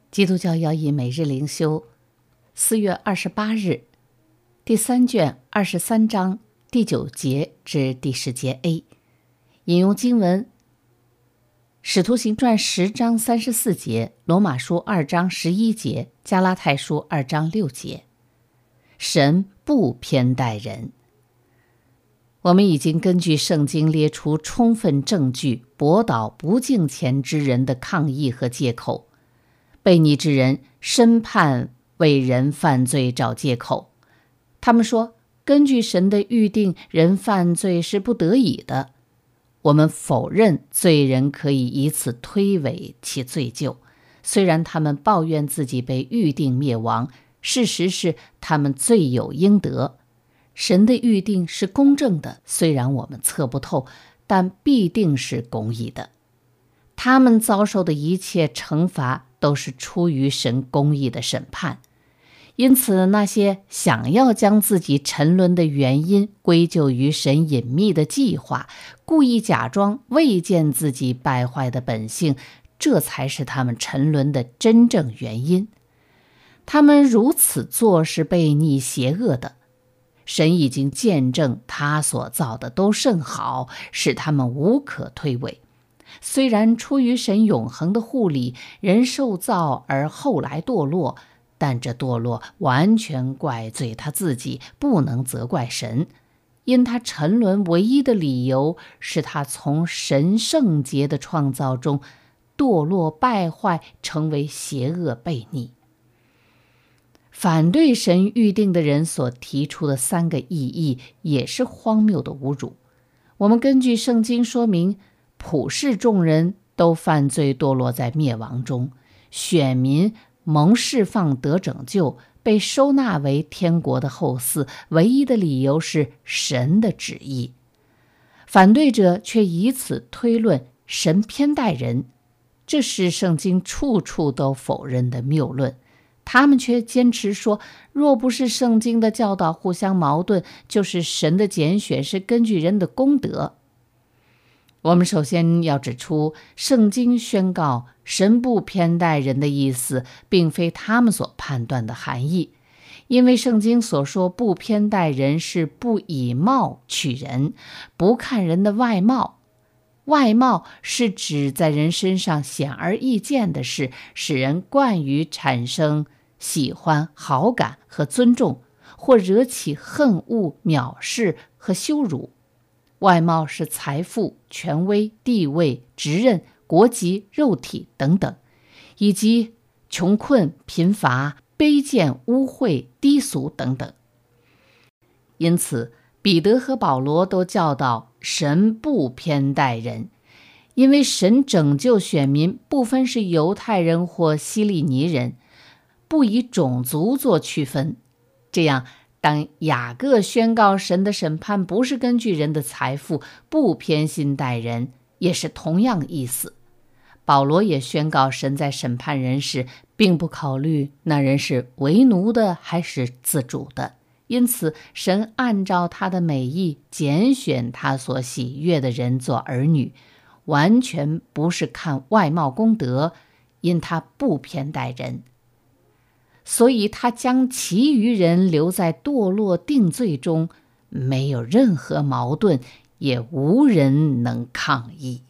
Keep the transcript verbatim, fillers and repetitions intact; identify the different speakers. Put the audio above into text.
Speaker 1: 基督教要义每日灵修，四月二十八日，第三卷二十三章第九节至第十节 A。 引用经文：使徒行传十章三十四节，罗马书二章十一节，加拉太书二章六节。神不偏待人。我们已经根据圣经列出充分证据，驳倒不敬虔之人的抗议和借口。悖逆之人深盼为人犯罪找借口，他们说根据神的预定，人犯罪是不得已的。我们否认罪人可以以此推诿其罪疚，虽然他们抱怨自己被预定灭亡，事实是他们罪有应得。神的预定是公正的，虽然我们测不透，但必定是公义的。他们遭受的一切惩罚都是出于神公义的审判，因此那些想要将自己沉沦的原因归咎于神隐秘的计划，故意假装未见自己败坏的本性，这才是他们沉沦的真正原因。他们如此做是悖逆邪恶的。神已经见证他所造的都甚好，使他们无可推诿。虽然出于神永恒的护理，人受造而后来堕落，但这堕落完全怪罪他自己，不能责怪神。因他沉沦唯一的理由是他从神圣洁的创造中堕落败坏，成为邪恶悖逆。反对神预定的人所提出的三个异议也是荒谬的侮辱。我们根据圣经说明，普世众人都犯罪堕落在灭亡中，选民蒙释放得拯救，被收纳为天国的后嗣，唯一的理由是神的旨意。反对者却以此推论神偏待人，这是圣经处处都否认的谬论。他们却坚持说，若不是圣经的教导互相矛盾，就是神的拣选是根据人的功德。我们首先要指出，圣经宣告神不偏待人的意思，并非他们所判断的含义。因为圣经所说不偏待人，是不以貌取人，不看人的外貌。外貌是指在人身上显而易见的事，使人惯于产生喜欢、好感和尊重，或惹起恨恶、藐视和羞辱。外貌是财富、权威、地位、职任、国籍、肉体等等，以及穷困、贫乏、卑贱、污秽、低俗等等。因此彼得和保罗都教导神不偏待人，因为神拯救选民不分是犹太人或希利尼人，不以种族做区分。这样当雅各宣告神的审判不是根据人的财富，不偏心待人，也是同样意思。保罗也宣告神在审判人时，并不考虑那人是为奴的还是自主的。因此神按照他的美意拣选他所喜悦的人做儿女，完全不是看外貌功德，因他不偏待人。所以他将其余人留在堕落定罪中，没有任何矛盾，也无人能抗议。